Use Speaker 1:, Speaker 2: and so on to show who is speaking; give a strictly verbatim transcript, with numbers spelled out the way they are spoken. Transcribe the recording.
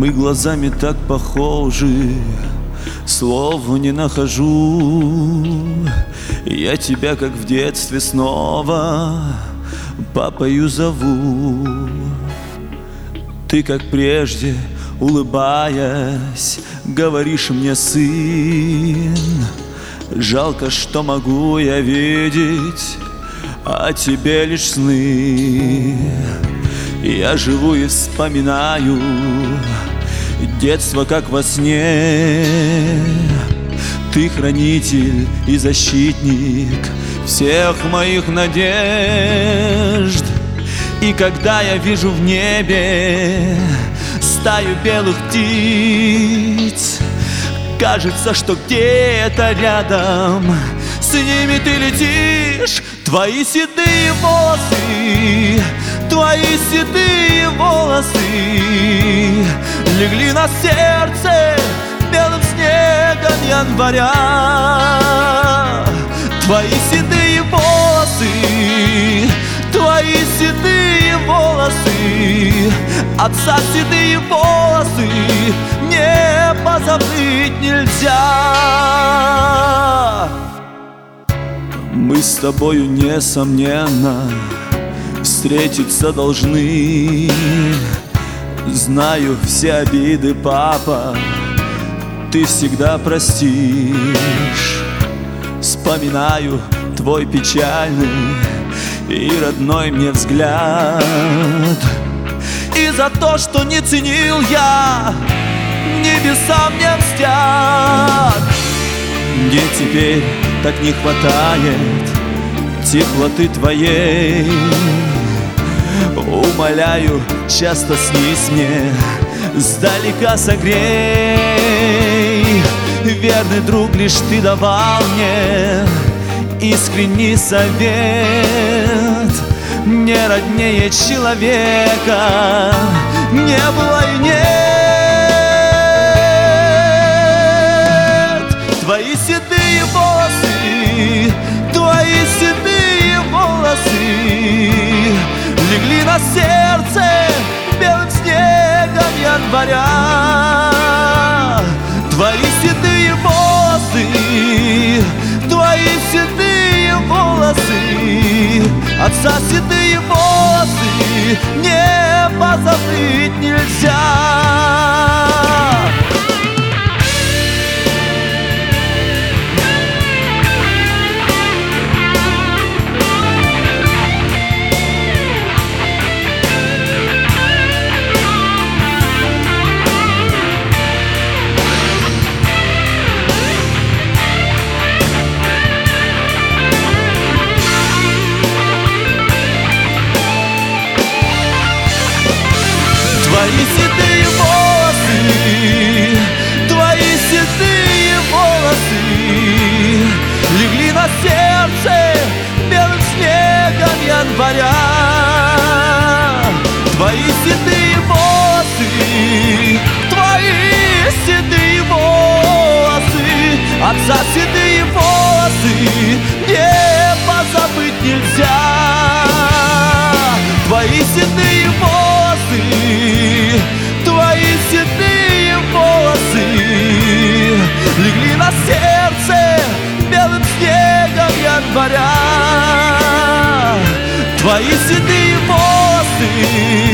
Speaker 1: Мы глазами так похожи, слов не нахожу. Я тебя, как в детстве, снова папою зову. Ты, как прежде, улыбаясь, говоришь мне: сын, жалко, что могу я видеть о тебе лишь сны. Я живу и вспоминаю детство, как во сне. Ты хранитель и защитник всех моих надежд. И когда я вижу в небе стаю белых птиц, кажется, что где-то рядом с ними ты летишь. Твои седые волосы, твои седые волосы легли на сердце белым снегом января. Твои седые волосы, твои седые волосы, отца седые волосы не позабыть нельзя. Мы с тобою, несомненно, встретиться должны. Знаю все обиды, папа, ты всегда простишь. Вспоминаю твой печальный и родной мне взгляд. И за то, что не ценил я, небеса мне мстят. Мне теперь так не хватает теплоты твоей. Умоляю, часто снись мне, сдалека согрей. Верный друг, лишь ты давал мне искренний совет. Мне роднее человека не было и нет. Твои седые волосы, твои седые волосы легли на сердце белым снегом января. Твои седые волосы, твои седые волосы, отца седые волосы не позабыть нельзя. Твои седые волосы, твои седые волосы легли на сердце белым снегом января. Твои седые волосы, твои седые волосы, отца седые волосы не позабыть нельзя. Твои седые волосы, твои седые волосы легли на сердце белым снегом января. Твои седые волосы,